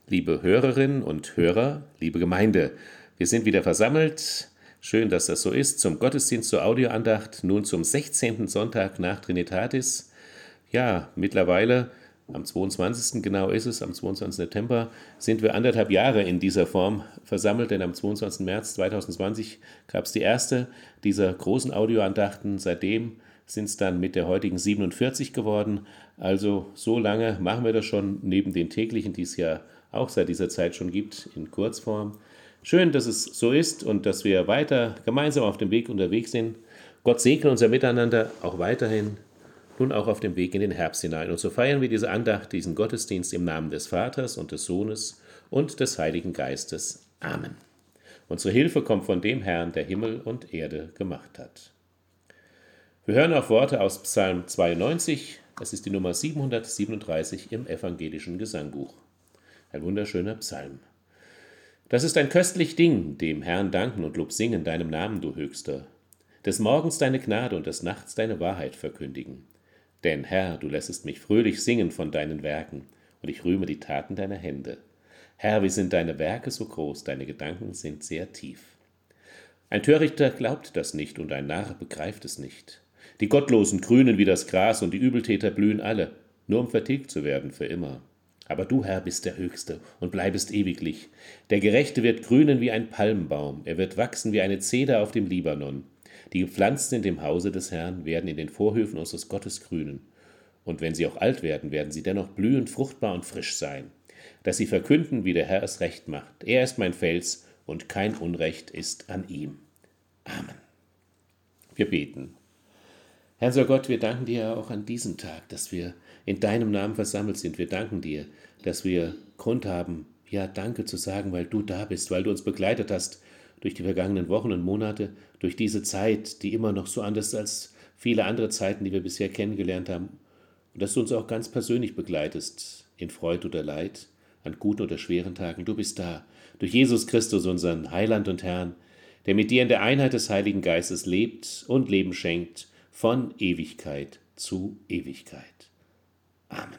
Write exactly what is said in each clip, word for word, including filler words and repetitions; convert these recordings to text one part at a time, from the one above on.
Liebe Hörerinnen und Hörer, liebe Gemeinde, wir sind wieder versammelt. Schön, dass das so ist, zum Gottesdienst zur Audioandacht, nun zum sechzehnten Sonntag nach Trinitatis. Ja, mittlerweile, am zweiundzwanzigsten genau ist es, am zweiundzwanzigsten September, sind wir anderthalb Jahre in dieser Form versammelt, denn am zweiundzwanzigsten März zweitausendzwanzig gab es die erste dieser großen Audioandachten. Seitdem sind es dann mit der heutigen siebenundvierzig geworden. Also so lange machen wir das schon, neben den täglichen, die es ja auch seit dieser Zeit schon gibt, in Kurzform. Schön, dass es so ist und dass wir weiter gemeinsam auf dem Weg unterwegs sind. Gott segne unser Miteinander auch weiterhin, nun auch auf dem Weg in den Herbst hinein. Und so feiern wir diese Andacht, diesen Gottesdienst im Namen des Vaters und des Sohnes und des Heiligen Geistes. Amen. Unsere Hilfe kommt von dem Herrn, der Himmel und Erde gemacht hat. Wir hören auch Worte aus Psalm zweiundneunzig, das ist die Nummer siebenhundertsiebenunddreißig im evangelischen Gesangbuch. Ein wunderschöner Psalm. Das ist ein köstlich Ding, dem Herrn danken und Lob singen, deinem Namen, du Höchster. Des Morgens deine Gnade und des Nachts deine Wahrheit verkündigen. Denn, Herr, du lässest mich fröhlich singen von deinen Werken, und ich rühme die Taten deiner Hände. Herr, wie sind deine Werke so groß, deine Gedanken sind sehr tief. Ein Törichter glaubt das nicht und ein Narr begreift es nicht. Die Gottlosen grünen wie das Gras und die Übeltäter blühen alle, nur um vertilgt zu werden für immer. Aber du, Herr, bist der Höchste und bleibest ewiglich. Der Gerechte wird grünen wie ein Palmbaum, er wird wachsen wie eine Zeder auf dem Libanon. Die Gepflanzten in dem Hause des Herrn werden in den Vorhöfen unseres Gottes grünen. Und wenn sie auch alt werden, werden sie dennoch blühend, fruchtbar und frisch sein, dass sie verkünden, wie der Herr es recht macht. Er ist mein Fels und kein Unrecht ist an ihm. Amen. Wir beten. Herr, so Gott, wir danken dir auch an diesem Tag, dass wir in deinem Namen versammelt sind. Wir danken dir, dass wir Grund haben, ja, Danke zu sagen, weil du da bist, weil du uns begleitet hast durch die vergangenen Wochen und Monate, durch diese Zeit, die immer noch so anders ist als viele andere Zeiten, die wir bisher kennengelernt haben. Und dass du uns auch ganz persönlich begleitest, in Freude oder Leid, an guten oder schweren Tagen. Du bist da, durch Jesus Christus, unseren Heiland und Herrn, der mit dir in der Einheit des Heiligen Geistes lebt und Leben schenkt, von Ewigkeit zu Ewigkeit. Amen.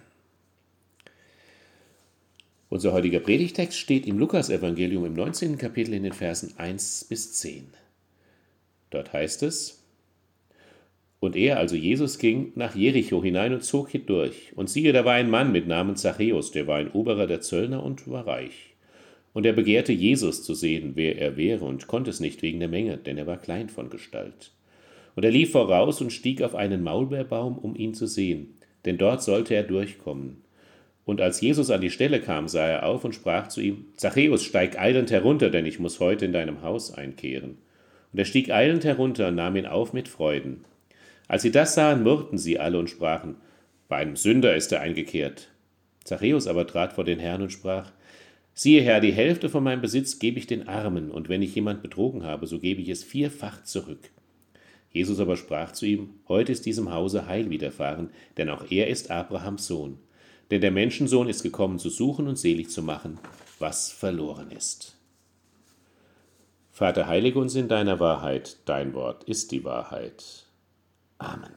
Unser heutiger Predigtext steht im Lukasevangelium im neunzehnten Kapitel in den Versen eins bis zehn. Dort heißt es: Und er, also Jesus, ging nach Jericho hinein und zog hindurch. Und siehe, da war ein Mann mit Namen Zachäus, der war ein Oberer der Zöllner und war reich. Und er begehrte Jesus zu sehen, wer er wäre, und konnte es nicht wegen der Menge, denn er war klein von Gestalt. Und er lief voraus und stieg auf einen Maulbeerbaum, um ihn zu sehen, denn dort sollte er durchkommen. Und als Jesus an die Stelle kam, sah er auf und sprach zu ihm: Zachäus, steig eilend herunter, denn ich muss heute in deinem Haus einkehren. Und er stieg eilend herunter und nahm ihn auf mit Freuden. Als sie das sahen, murrten sie alle und sprachen: Bei einem Sünder ist er eingekehrt. Zachäus aber trat vor den Herrn und sprach: Siehe, Herr, die Hälfte von meinem Besitz gebe ich den Armen, und wenn ich jemand betrogen habe, so gebe ich es vierfach zurück. Jesus aber sprach zu ihm: Heute ist diesem Hause Heil widerfahren, denn auch er ist Abrahams Sohn. Denn der Menschensohn ist gekommen, zu suchen und selig zu machen, was verloren ist. Vater, heilige uns in deiner Wahrheit, dein Wort ist die Wahrheit. Amen.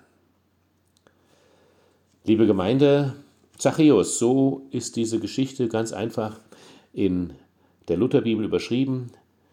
Liebe Gemeinde, Zachäus, so ist diese Geschichte ganz einfach in der Lutherbibel überschrieben,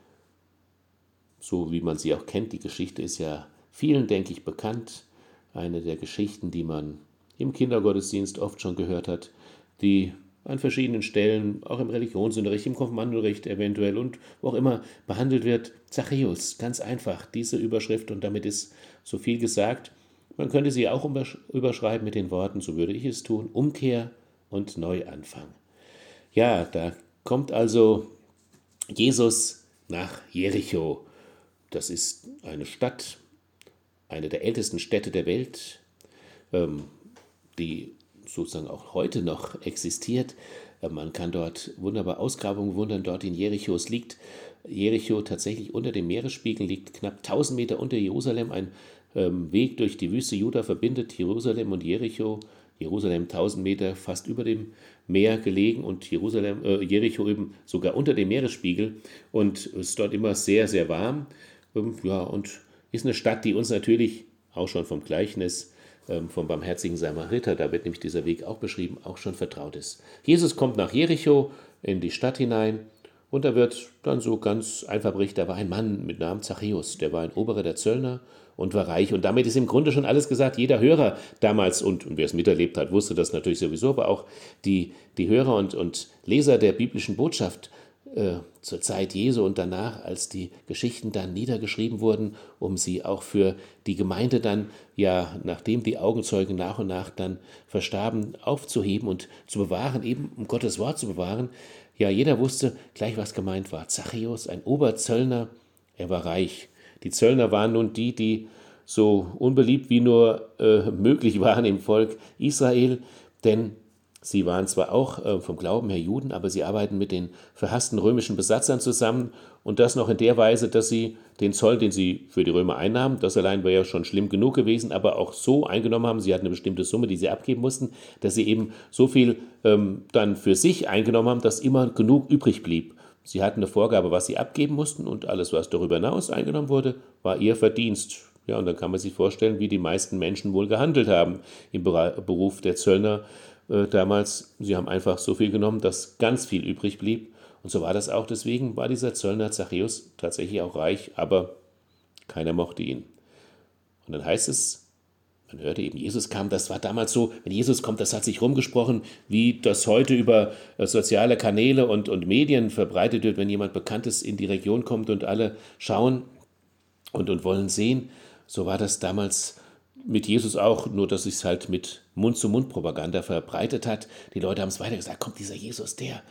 so wie man sie auch kennt. Die Geschichte ist ja vielen, denke ich, bekannt. Eine der Geschichten, die man im Kindergottesdienst oft schon gehört hat, die an verschiedenen Stellen, auch im Religionsunterricht, im Konfirmandenunterricht eventuell und wo auch immer behandelt wird. Zachäus, ganz einfach, diese Überschrift, und damit ist so viel gesagt. Man könnte sie auch überschreiben mit den Worten, so würde ich es tun: Umkehr und Neuanfang. Ja, da kommt also Jesus nach Jericho. Das ist eine Stadt, eine der ältesten Städte der Welt, ähm, die sozusagen auch heute noch existiert. Man kann dort wunderbar Ausgrabungen wundern, dort in Jericho. Es liegt Jericho tatsächlich unter dem Meeresspiegel, liegt knapp tausend Meter unter Jerusalem. Ein ähm, Weg durch die Wüste Juda verbindet Jerusalem und Jericho. Jerusalem tausend Meter fast über dem Meer gelegen und Jerusalem, äh, Jericho eben sogar unter dem Meeresspiegel. Und es ist dort immer sehr, sehr warm. Ähm, ja, und ist eine Stadt, die uns natürlich auch schon vom Gleichnis vom barmherzigen Samariter, da wird nämlich dieser Weg auch beschrieben, auch schon vertraut ist. Jesus kommt nach Jericho, in die Stadt hinein. Und da wird dann so ganz einfach berichtet, da war ein Mann mit Namen Zachäus, der war ein Oberer der Zöllner und war reich. Und damit ist im Grunde schon alles gesagt. Jeder Hörer damals, und, und wer es miterlebt hat, wusste das natürlich sowieso, aber auch die, die Hörer und, und Leser der biblischen Botschaft äh, zur Zeit Jesu und danach, als die Geschichten dann niedergeschrieben wurden, um sie auch für die Gemeinde dann, ja, nachdem die Augenzeugen nach und nach dann verstarben, aufzuheben und zu bewahren, eben um Gottes Wort zu bewahren. Ja, jeder wusste gleich, was gemeint war. Zachäus, ein Oberzöllner, er war reich. Die Zöllner waren nun die, die so unbeliebt wie nur äh, möglich waren im Volk Israel, denn sie waren zwar auch äh, vom Glauben her Juden, aber sie arbeiten mit den verhassten römischen Besatzern zusammen und das noch in der Weise, dass sie den Zoll, den sie für die Römer einnahmen, das allein wäre ja schon schlimm genug gewesen, aber auch so eingenommen haben, sie hatten eine bestimmte Summe, die sie abgeben mussten, dass sie eben so viel ähm, dann für sich eingenommen haben, dass immer genug übrig blieb. Sie hatten eine Vorgabe, was sie abgeben mussten und alles, was darüber hinaus eingenommen wurde, war ihr Verdienst. Ja, und dann kann man sich vorstellen, wie die meisten Menschen wohl gehandelt haben im Beruf der Zöllner äh, damals. Sie haben einfach so viel genommen, dass ganz viel übrig blieb. Und so war das auch. Deswegen war dieser Zöllner Zachäus tatsächlich auch reich, aber keiner mochte ihn. Und dann heißt es, man hörte eben, Jesus kam, das war damals so, wenn Jesus kommt, das hat sich rumgesprochen, wie das heute über soziale Kanäle und, und Medien verbreitet wird, wenn jemand Bekanntes in die Region kommt und alle schauen und, und wollen sehen. So war das damals mit Jesus auch, nur dass es halt mit Mund-zu-Mund-Propaganda verbreitet hat. Die Leute haben es weiter gesagt, kommt dieser Jesus, der,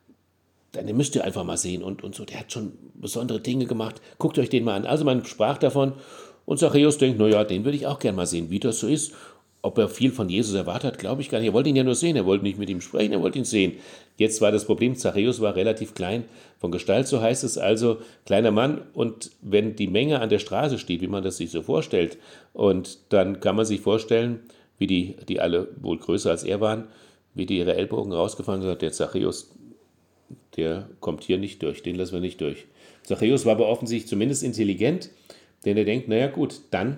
den müsst ihr einfach mal sehen und, und so, der hat schon besondere Dinge gemacht, guckt euch den mal an. Also man sprach davon und Zachäus denkt, naja, den würde ich auch gerne mal sehen, wie das so ist. Ob er viel von Jesus erwartet hat, glaube ich gar nicht. Er wollte ihn ja nur sehen, er wollte nicht mit ihm sprechen, er wollte ihn sehen. Jetzt war das Problem, Zachäus war relativ klein von Gestalt, so heißt es also, kleiner Mann. Und wenn die Menge an der Straße steht, wie man das sich so vorstellt, und dann kann man sich vorstellen, wie die, die alle wohl größer als er waren, wie die ihre Ellbogen rausgefahren haben, der Zachäus, der kommt hier nicht durch, den lassen wir nicht durch. Zachäus war aber offensichtlich zumindest intelligent, denn er denkt, naja gut, dann,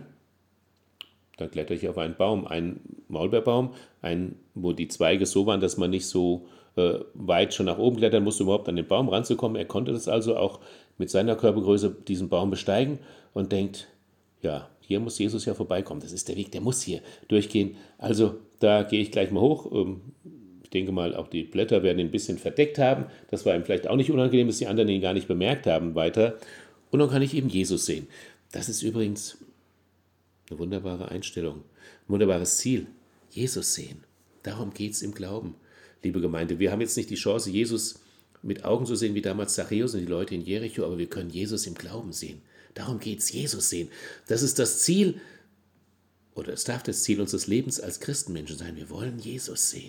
dann kletter ich auf einen Baum, einen Maulbeerbaum, einen, wo die Zweige so waren, dass man nicht so äh, weit schon nach oben klettern musste, um überhaupt an den Baum ranzukommen. Er konnte das also auch mit seiner Körpergröße diesen Baum besteigen und denkt, ja, hier muss Jesus ja vorbeikommen, das ist der Weg, der muss hier durchgehen. Also da gehe ich gleich mal hoch. Ich denke mal, auch die Blätter werden ihn ein bisschen verdeckt haben. Das war ihm vielleicht auch nicht unangenehm, dass die anderen ihn gar nicht bemerkt haben weiter. Und dann kann ich eben Jesus sehen. Das ist übrigens eine wunderbare Einstellung, ein wunderbares Ziel. Jesus sehen. Darum geht es im Glauben, liebe Gemeinde. Wir haben jetzt nicht die Chance, Jesus mit Augen zu sehen wie damals Zachäus und die Leute in Jericho, aber wir können Jesus im Glauben sehen. Darum geht es, Jesus sehen. Das ist das Ziel, oder es darf das Ziel unseres Lebens als Christenmenschen sein. Wir wollen Jesus sehen.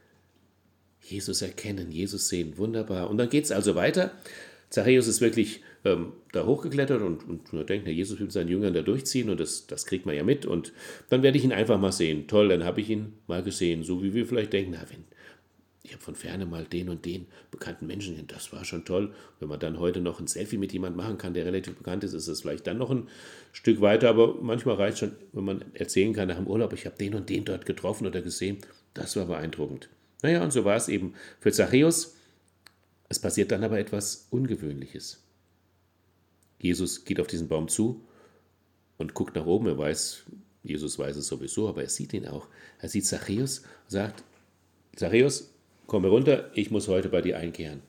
Jesus erkennen, Jesus sehen. Wunderbar. Und dann geht es also weiter. Zachäus ist wirklich ähm, da hochgeklettert und, und man denkt, na, Jesus will mit seinen Jüngern da durchziehen und das, das kriegt man ja mit. Und dann werde ich ihn einfach mal sehen. Toll, dann habe ich ihn mal gesehen. So wie wir vielleicht denken, na, wenn ich habe von Ferne mal den und den bekannten Menschen gesehen, das war schon toll. Wenn man dann heute noch ein Selfie mit jemandem machen kann, der relativ bekannt ist, ist es vielleicht dann noch ein Stück weiter. Aber manchmal reicht es schon, wenn man erzählen kann nach dem Urlaub, ich habe den und den dort getroffen oder gesehen. Das war beeindruckend. Naja, und so war es eben für Zachäus. Es passiert dann aber etwas Ungewöhnliches. Jesus geht auf diesen Baum zu und guckt nach oben. Er weiß, Jesus weiß es sowieso, aber er sieht ihn auch. Er sieht Zachäus und sagt, Zachäus, komm herunter, ich muss heute bei dir einkehren.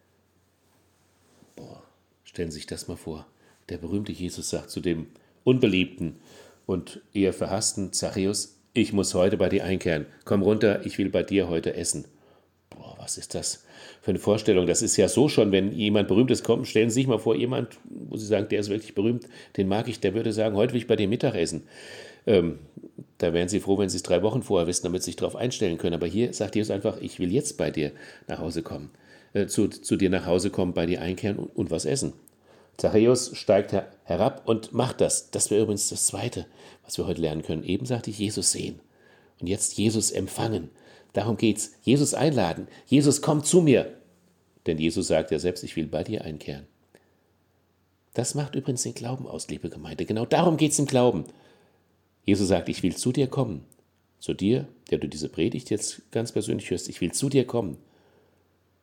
Boah, stellen Sie sich das mal vor. Der berühmte Jesus sagt zu dem unbeliebten und eher verhassten Zachäus, ich muss heute bei dir einkehren. Komm runter, ich will bei dir heute essen. Boah, was ist das für eine Vorstellung? Das ist ja so schon, wenn jemand Berühmtes kommt, stellen Sie sich mal vor, jemand, wo Sie sagen, der ist wirklich berühmt, den mag ich, der würde sagen, heute will ich bei dir Mittag essen. Ähm, da wären Sie froh, wenn Sie es drei Wochen vorher wissen, damit Sie sich darauf einstellen können. Aber hier sagt Jesus einfach, ich will jetzt bei dir nach Hause kommen, äh, zu, zu dir nach Hause kommen, bei dir einkehren und, und was essen. Zachäus steigt her, herab und macht das. Das wäre übrigens das Zweite, was wir heute lernen können. Eben sagte ich, Jesus sehen und jetzt Jesus empfangen. Darum geht's. Jesus einladen. Jesus, komm zu mir. Denn Jesus sagt ja selbst, ich will bei dir einkehren. Das macht übrigens den Glauben aus, liebe Gemeinde. Genau darum geht's im Glauben. Jesus sagt, ich will zu dir kommen. Zu dir, der du diese Predigt jetzt ganz persönlich hörst. Ich will zu dir kommen.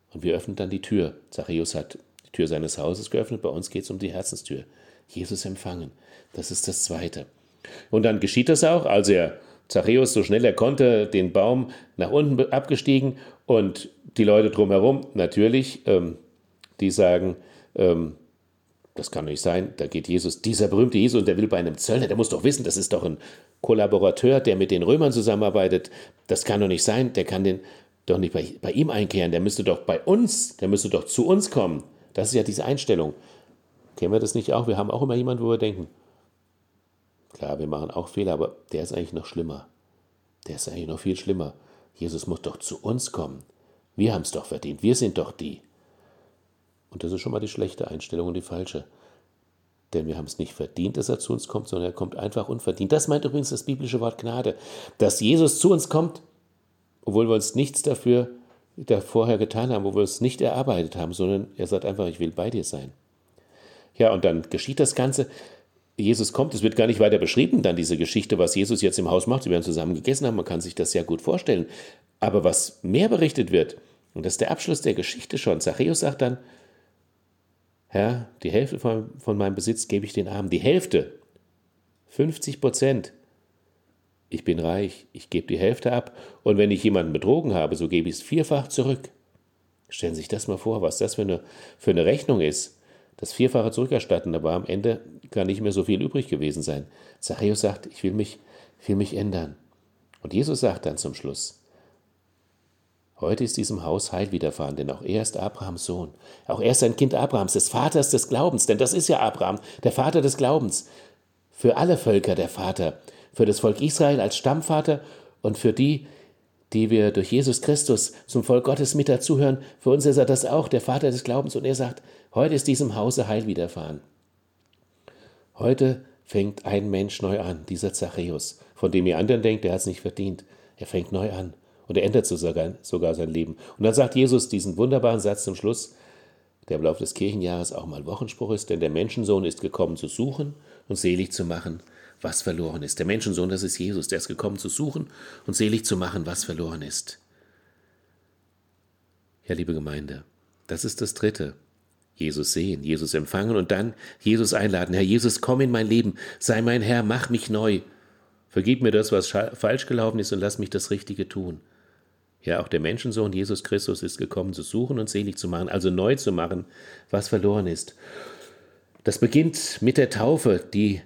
Und wir öffnen dann die Tür. Zachäus hat die Tür seines Hauses geöffnet, bei uns geht es um die Herzenstür. Jesus empfangen, das ist das Zweite. Und dann geschieht das auch, als er Zachäus so schnell er konnte, den Baum nach unten abgestiegen und die Leute drumherum natürlich, ähm, die sagen, ähm, das kann nicht sein, da geht Jesus, dieser berühmte Jesus, und der will bei einem Zöllner, der muss doch wissen, das ist doch ein Kollaborateur, der mit den Römern zusammenarbeitet, das kann doch nicht sein, der kann den doch nicht bei, bei ihm einkehren, der müsste doch bei uns, der müsste doch zu uns kommen. Das ist ja diese Einstellung. Kennen wir das nicht auch? Wir haben auch immer jemanden, wo wir denken, klar, wir machen auch Fehler, aber der ist eigentlich noch schlimmer. Der ist eigentlich noch viel schlimmer. Jesus muss doch zu uns kommen. Wir haben es doch verdient, wir sind doch die. Und das ist schon mal die schlechte Einstellung und die falsche. Denn wir haben es nicht verdient, dass er zu uns kommt, sondern er kommt einfach unverdient. Das meint übrigens das biblische Wort Gnade. Dass Jesus zu uns kommt, obwohl wir uns nichts dafür vorher getan haben, obwohl wir es nicht erarbeitet haben, sondern er sagt einfach, ich will bei dir sein. Ja, und dann geschieht das Ganze. Jesus kommt, es wird gar nicht weiter beschrieben, dann diese Geschichte, was Jesus jetzt im Haus macht. Sie werden zusammen gegessen haben, man kann sich das ja gut vorstellen. Aber was mehr berichtet wird, und das ist der Abschluss der Geschichte schon, Zachäus sagt dann, Herr, die Hälfte von, von meinem Besitz gebe ich den Armen. Die Hälfte, fünfzig Prozent. Ich bin reich, ich gebe die Hälfte ab. Und wenn ich jemanden betrogen habe, so gebe ich es vierfach zurück. Stellen Sie sich das mal vor, was das für eine, für eine Rechnung ist. Das Vierfache zurückerstatten, aber am Ende kann nicht mehr so viel übrig gewesen sein. Zachäus sagt, ich will mich, ich will mich ändern. Und Jesus sagt dann zum Schluss, heute ist diesem Haus Heil widerfahren, denn auch er ist Abrahams Sohn. Auch er ist ein Kind Abrahams, des Vaters des Glaubens, denn das ist ja Abraham, der Vater des Glaubens. Für alle Völker der Vater, für das Volk Israel als Stammvater und für die, die wir durch Jesus Christus zum Volk Gottes mit dazuhören, für uns ist er das auch, der Vater des Glaubens. Und er sagt, heute ist diesem Hause Heil widerfahren. Heute fängt ein Mensch neu an, dieser Zachäus, von dem ihr anderen denkt, der hat es nicht verdient. Er fängt neu an. Und er ändert sogar, sogar sein Leben. Und dann sagt Jesus diesen wunderbaren Satz zum Schluss, der im Laufe des Kirchenjahres auch mal Wochenspruch ist, denn der Menschensohn ist gekommen zu suchen und selig zu machen, was verloren ist. Der Menschensohn, das ist Jesus, der ist gekommen zu suchen und selig zu machen, was verloren ist. Ja, liebe Gemeinde, das ist das Dritte. Jesus sehen, Jesus empfangen und dann Jesus einladen. Herr Jesus, komm in mein Leben, sei mein Herr, mach mich neu. Vergib mir das, was falsch gelaufen ist und lass mich das Richtige tun. Ja, auch der Menschensohn Jesus Christus ist gekommen, zu suchen und selig zu machen, also neu zu machen, was verloren ist. Das beginnt mit der Taufe, die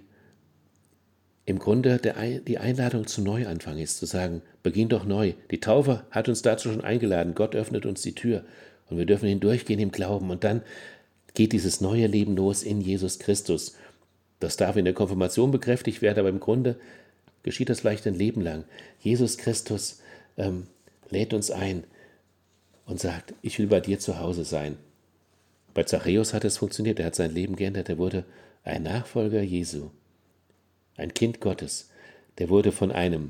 im Grunde der, die Einladung zum Neuanfang ist, zu sagen, beginn doch neu. Die Taufe hat uns dazu schon eingeladen. Gott öffnet uns die Tür und wir dürfen hindurchgehen im Glauben. Und dann geht dieses neue Leben los in Jesus Christus. Das darf in der Konfirmation bekräftigt werden, aber im Grunde geschieht das vielleicht ein Leben lang. Jesus Christus ähm, lädt uns ein und sagt, ich will bei dir zu Hause sein. Bei Zachäus hat es funktioniert, er hat sein Leben geändert, er wurde ein Nachfolger Jesu, ein Kind Gottes, der wurde von einem,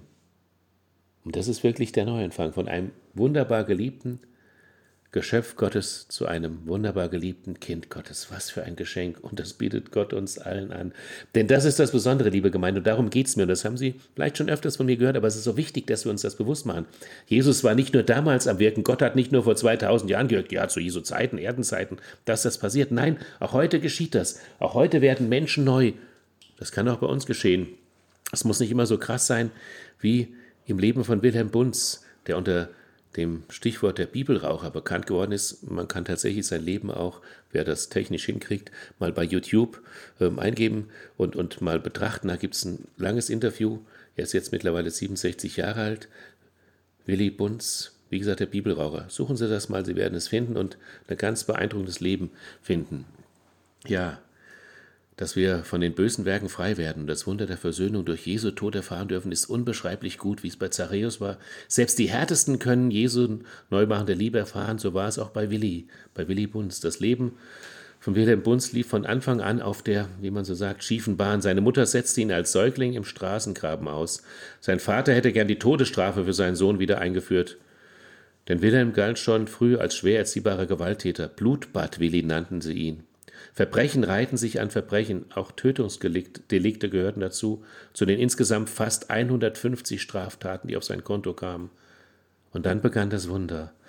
und das ist wirklich der Neuanfang, von einem wunderbar geliebten Geschöpf Gottes zu einem wunderbar geliebten Kind Gottes. Was für ein Geschenk. Und das bietet Gott uns allen an. Denn das ist das Besondere, liebe Gemeinde. Und darum geht es mir. Und das haben Sie vielleicht schon öfters von mir gehört, aber es ist so wichtig, dass wir uns das bewusst machen. Jesus war nicht nur damals am Wirken. Gott hat nicht nur vor zweitausend Jahren gewirkt, ja, zu Jesu Zeiten, Erdenzeiten, dass das passiert. Nein, auch heute geschieht das. Auch heute werden Menschen neu. Das kann auch bei uns geschehen. Es muss nicht immer so krass sein wie im Leben von Wilhelm Bunz, der unter dem Stichwort der Bibelraucher bekannt geworden ist. Man kann tatsächlich sein Leben auch, wer das technisch hinkriegt, mal bei YouTube ähm, eingeben und, und mal betrachten. Da gibt es ein langes Interview. Er ist jetzt mittlerweile siebenundsechzig Jahre alt. Willy Bunz, wie gesagt, der Bibelraucher. Suchen Sie das mal, Sie werden es finden und ein ganz beeindruckendes Leben finden. Ja, dass wir von den bösen Werken frei werden und das Wunder der Versöhnung durch Jesu Tod erfahren dürfen, ist unbeschreiblich gut, wie es bei Zachäus war. Selbst die Härtesten können Jesu neumachende Liebe erfahren, so war es auch bei Willi, bei Willy Bunz. Das Leben von Wilhelm Bunz lief von Anfang an auf der, wie man so sagt, schiefen Bahn. Seine Mutter setzte ihn als Säugling im Straßengraben aus. Sein Vater hätte gern die Todesstrafe für seinen Sohn wieder eingeführt. Denn Wilhelm galt schon früh als schwer erziehbarer Gewalttäter. Blutbad Willi nannten sie ihn. Verbrechen reihten sich an Verbrechen, auch Tötungsdelikte gehörten dazu, zu den insgesamt fast hundertfünfzig Straftaten, die auf sein Konto kamen. Und dann begann das Wunder.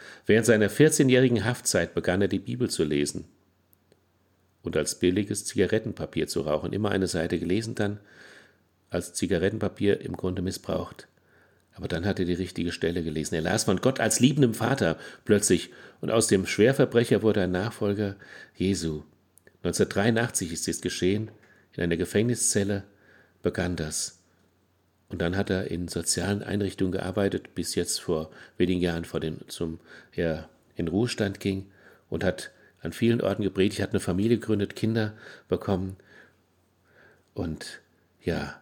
Während seiner vierzehnjährigen Haftzeit begann er die Bibel zu lesen und als billiges Zigarettenpapier zu rauchen. Immer eine Seite gelesen, dann als Zigarettenpapier im Grunde missbraucht. Aber dann hat er die richtige Stelle gelesen. Er las von Gott als liebendem Vater plötzlich und aus dem Schwerverbrecher wurde ein Nachfolger Jesu. neunzehnhundertdreiundachtzig ist dies geschehen, in einer Gefängniszelle begann das. Und dann hat er in sozialen Einrichtungen gearbeitet, bis jetzt vor wenigen Jahren vor dem, zum, er in Ruhestand ging und hat an vielen Orten gepredigt, hat eine Familie gegründet, Kinder bekommen und ja,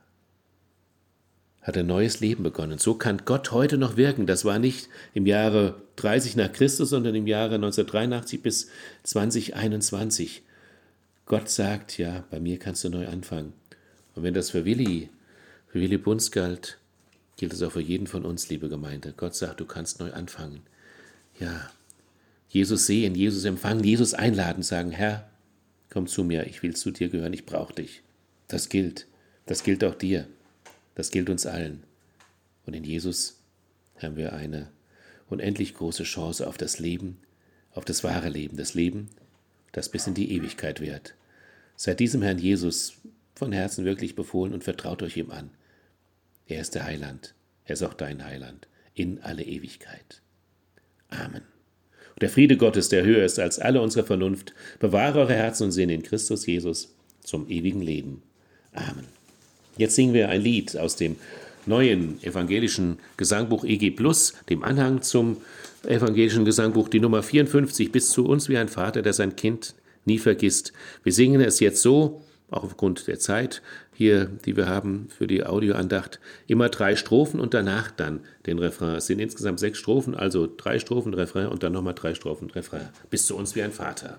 hat ein neues Leben begonnen. So kann Gott heute noch wirken. Das war nicht im Jahre dreißig nach Christus, sondern im Jahre neunzehnhundertdreiundachtzig bis zweitausendeinundzwanzig. Gott sagt, ja, bei mir kannst du neu anfangen. Und wenn das für Willi, für Willi Bunz galt, gilt es auch für jeden von uns, liebe Gemeinde. Gott sagt, du kannst neu anfangen. Ja, Jesus sehen, Jesus empfangen, Jesus einladen, sagen, Herr, komm zu mir, ich will zu dir gehören, ich brauche dich. Das gilt, das gilt auch dir, das gilt uns allen. Und in Jesus haben wir eine unendlich große Chance auf das Leben, auf das wahre Leben, das Leben, das bis in die Ewigkeit währt. Seid diesem Herrn Jesus von Herzen wirklich befohlen und vertraut euch ihm an. Er ist der Heiland, er ist auch dein Heiland, in alle Ewigkeit. Amen. Und der Friede Gottes, der höher ist als alle unsere Vernunft, bewahre eure Herzen und Sinne in Christus Jesus zum ewigen Leben. Amen. Jetzt singen wir ein Lied aus dem neuen evangelischen Gesangbuch E G plus, dem Anhang zum evangelischen Gesangbuch, die Nummer vierundfünfzig, bis zu uns wie ein Vater, der sein Kind nie vergisst. Wir singen es jetzt so, auch aufgrund der Zeit hier, die wir haben für die Audioandacht, immer drei Strophen und danach dann den Refrain. Es sind insgesamt sechs Strophen, also drei Strophen, Refrain und dann nochmal drei Strophen, Refrain. Bis zu uns wie ein Vater.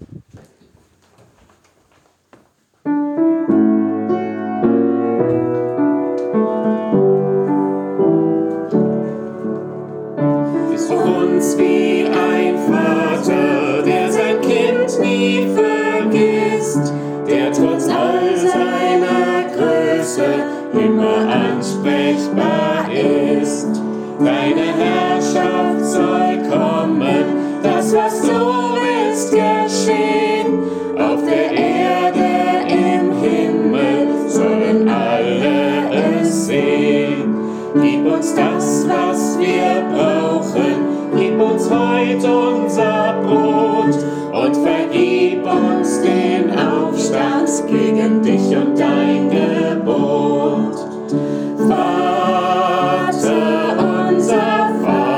Bis zu uns wie ein Vater, der sein Kind nie vergisst, der trotz all seiner Größe immer ansprechbar ist. Deine Herrschaft soll kommen, das, was du willst, geschehen. Auf der Erde, im Himmel sollen alle es sehen. Gib uns das, was wir brauchen, gib uns heut unser Brot und vergib uns den Aufstand gegen dich und dein Gebot. Vater, unser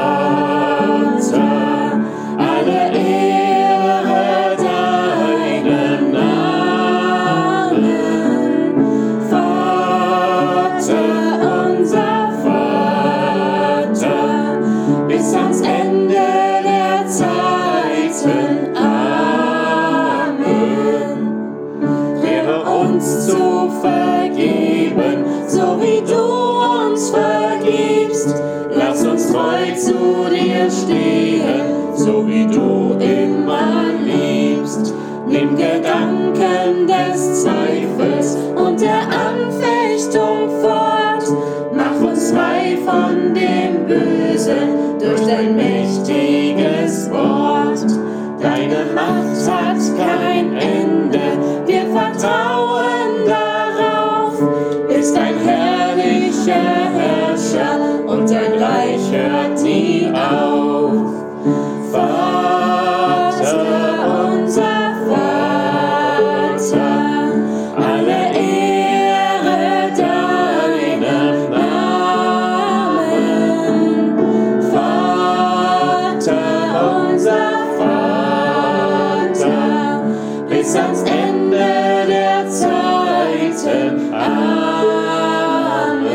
Vater, alle Ehre deinem Namen. Vater, unser Vater, bis ans Ende der Zeiten. Uns zu vergeben, so wie du uns vergibst. Lass uns treu zu dir stehen, so wie du immer liebst. Nimm Gedanken des Zweifels und der Anfechtung fort. Mach uns frei von dem Bösen durch dein mächtiges Wort. Deine Macht hat kein Ende, wir vertrauen darauf. Bist ein herrlicher Herrscher und dein Reich hört nie auf. Vater, unser Vater, alle Ehre deinem Namen. Vater, unser bis ans Ende der Zeiten. Amen.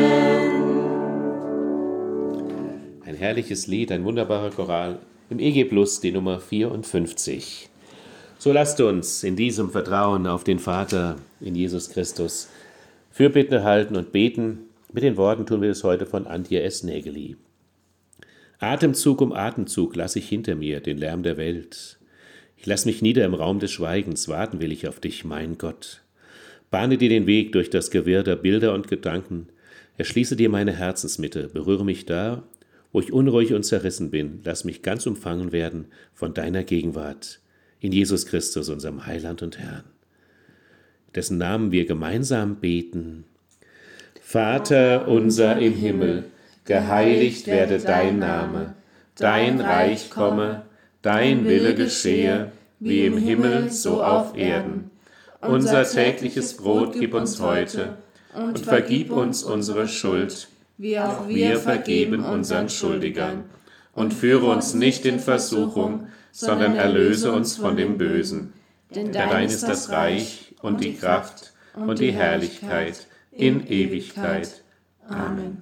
Ein herrliches Lied, ein wunderbarer Choral im E G plus, die Nummer vierundfünfzig. So lasst uns in diesem Vertrauen auf den Vater in Jesus Christus Fürbitte halten und beten. Mit den Worten tun wir es heute von Antje S. Nägeli. Atemzug um Atemzug lasse ich hinter mir den Lärm der Welt. Ich lass mich nieder im Raum des Schweigens, warten will ich auf dich, mein Gott. Bahne dir den Weg durch das Gewirr der Bilder und Gedanken, erschließe dir meine Herzensmitte, berühre mich da, Wo ich unruhig und zerrissen bin, lass mich ganz umfangen werden von deiner Gegenwart. In Jesus Christus, unserem Heiland und Herrn. Dessen Namen wir gemeinsam beten. Vater unser im Himmel, geheiligt werde dein Name. Dein Reich komme, dein Wille geschehe, wie im Himmel, so auf Erden. Unser tägliches Brot gib uns heute und vergib uns unsere Schuld, wie auch wir vergeben unseren Schuldigern. Und führe uns nicht in Versuchung, sondern erlöse uns von dem Bösen. Denn dein ist das Reich und die Kraft und die Herrlichkeit in Ewigkeit. Amen.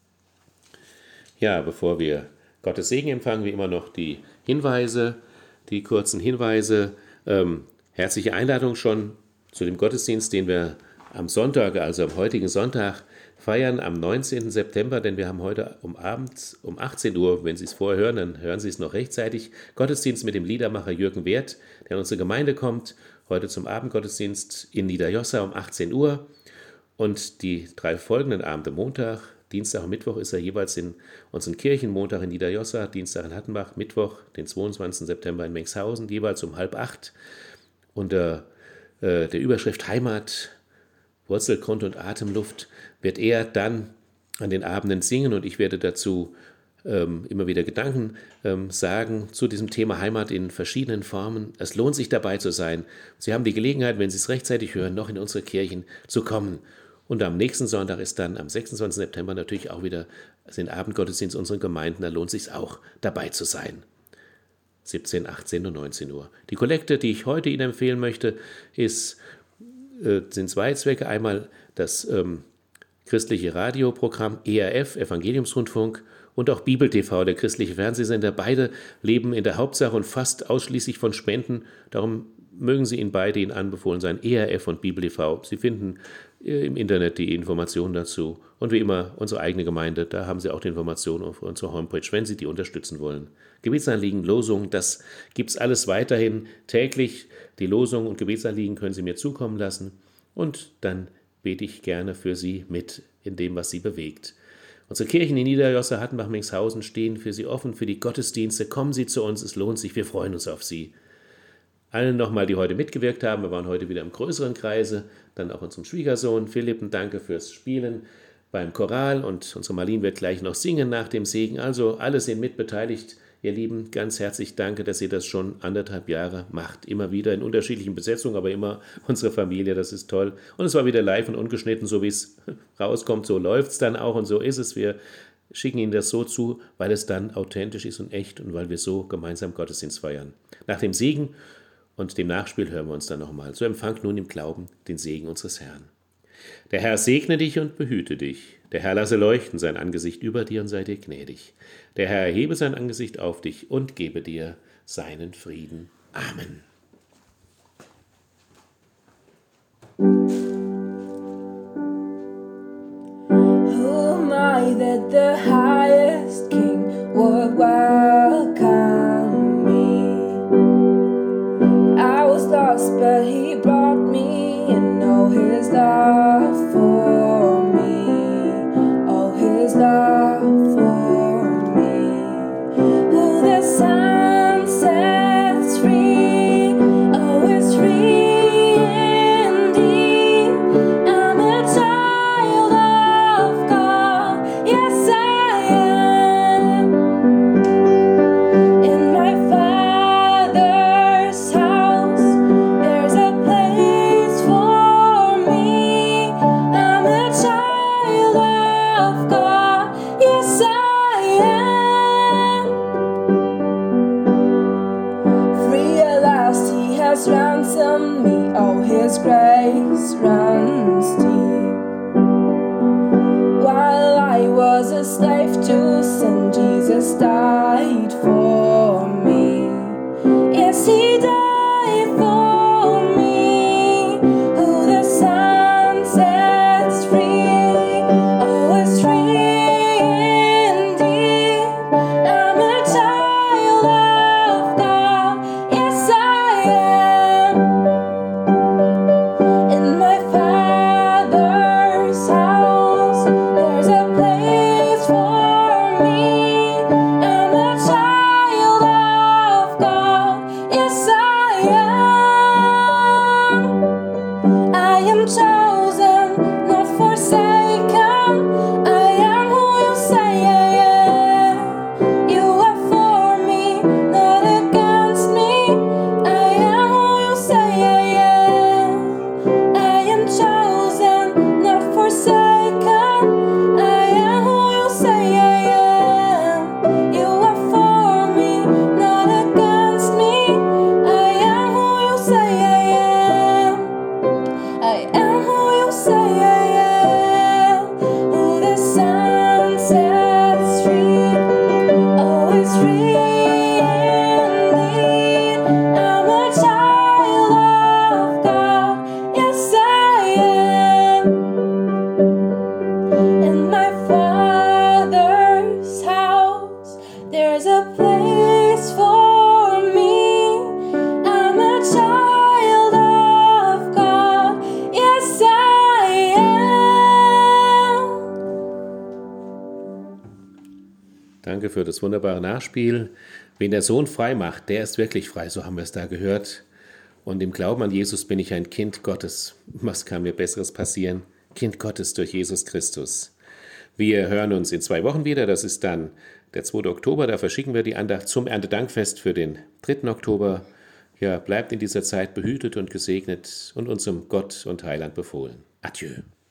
Ja, bevor wir Gottes Segen empfangen, wie immer noch die Hinweise, die kurzen Hinweise. Ähm, herzliche Einladung schon zu dem Gottesdienst, den wir am Sonntag, also am heutigen Sonntag, feiern, am neunzehnten September, denn wir haben heute um Abend um achtzehn Uhr, wenn Sie es vorher hören, dann hören Sie es noch rechtzeitig, Gottesdienst mit dem Liedermacher Jürgen Werth, der in unsere Gemeinde kommt, heute zum Abendgottesdienst in Niederjossa um achtzehn Uhr und die drei folgenden Abende, Montag, Dienstag und Mittwoch ist er jeweils in unseren Kirchen, Montag in Niederjossa, Dienstag in Hattenbach, Mittwoch, den zweiundzwanzigsten September in Mengshausen, jeweils um halb acht unter äh, der Überschrift Heimat, Wurzel, Grund und Atemluft wird er dann an den Abenden singen und ich werde dazu ähm, immer wieder Gedanken ähm, sagen zu diesem Thema Heimat in verschiedenen Formen. Es lohnt sich dabei zu sein. Sie haben die Gelegenheit, wenn Sie es rechtzeitig hören, noch in unsere Kirchen zu kommen. Und am nächsten Sonntag ist dann am sechsundzwanzigsten September natürlich auch wieder den Abendgottesdienst unserer Gemeinden. Da lohnt es sich auch dabei zu sein. siebzehn, achtzehn und neunzehn Uhr. Die Kollekte, die ich heute Ihnen empfehlen möchte, ist, äh, sind zwei Zwecke. Einmal das ähm, christliche Radioprogramm E R F, Evangeliumsrundfunk, und auch Bibel T V, der christliche Fernsehsender. Beide leben in der Hauptsache und fast ausschließlich von Spenden. Darum mögen Sie Ihnen beide Ihnen anbefohlen sein, E R F und Bibel T V. Sie finden im Internet die Informationen dazu. Und wie immer, unsere eigene Gemeinde, da haben Sie auch die Informationen auf unserer Homepage, wenn Sie die unterstützen wollen. Gebetsanliegen, Losungen, das gibt es alles weiterhin täglich. Die Losungen und Gebetsanliegen können Sie mir zukommen lassen. Und dann bete ich gerne für Sie mit in dem, was Sie bewegt. Unsere Kirchen in Niederjossa, Hattenbach, Mengshausen stehen für Sie offen, für die Gottesdienste. Kommen Sie zu uns, es lohnt sich, wir freuen uns auf Sie. Allen nochmal, die heute mitgewirkt haben, wir waren heute wieder im größeren Kreise, dann auch unserem Schwiegersohn Philipp, danke fürs Spielen beim Choral und unsere Marlene wird gleich noch singen nach dem Segen. Also alle sind mitbeteiligt, ihr Lieben, ganz herzlich danke, dass ihr das schon anderthalb Jahre macht. Immer wieder in unterschiedlichen Besetzungen, aber immer unsere Familie, das ist toll. Und es war wieder live und ungeschnitten, so wie es rauskommt, so läuft es dann auch und so ist es. Wir schicken Ihnen das so zu, weil es dann authentisch ist und echt und weil wir so gemeinsam Gottesdienst feiern. Nach dem Segen und dem Nachspiel hören wir uns dann nochmal. So empfangt nun im Glauben den Segen unseres Herrn. Der Herr segne dich und behüte dich. Der Herr lasse leuchten sein Angesicht über dir und sei dir gnädig. Der Herr erhebe sein Angesicht auf dich und gebe dir seinen Frieden. Amen. Who am I that the highest King would welcome me? I was lost, but he brought me in. Oh, his love for me. Oh, his love for me. Who the sun sets free. Oh, it's free indeed. I'm a child of God. Yes, I am. In my Father's house, there's a place for me. I'm a child of God. Yes, I am. Free at last, He has ransomed me. Oh, His grace runs deep. While I was a slave to sin, Jesus died for me. Yes, He died for me. Who the Son sets free, oh, is free indeed. I'm a child of God. Yes, I am. In my Father's house, there's a place for me. am. I am chosen, not forsaken. I am who you say I am. You are for me, not against me. I am who you say I am. I am chosen, not forsaken. I am who you say I am. You are for me, not against me. I am who you say I am. I am who you say I am. Who the sun sets free, oh, is free indeed. I'm a child of God, yes I am. In my Father's house, there's a place for me. I'm a child of God, yes I am. Danke für das wunderbare Nachspiel. Wen der Sohn frei macht, der ist wirklich frei, so haben wir es da gehört. Und im Glauben an Jesus bin ich ein Kind Gottes. Was kann mir Besseres passieren? Kind Gottes durch Jesus Christus. Wir hören uns in zwei Wochen wieder. Das ist dann der zweite Oktober. Da verschicken wir die Andacht zum Erntedankfest für den dritten Oktober. Ja, bleibt in dieser Zeit behütet und gesegnet und unserem Gott und Heiland befohlen. Adieu.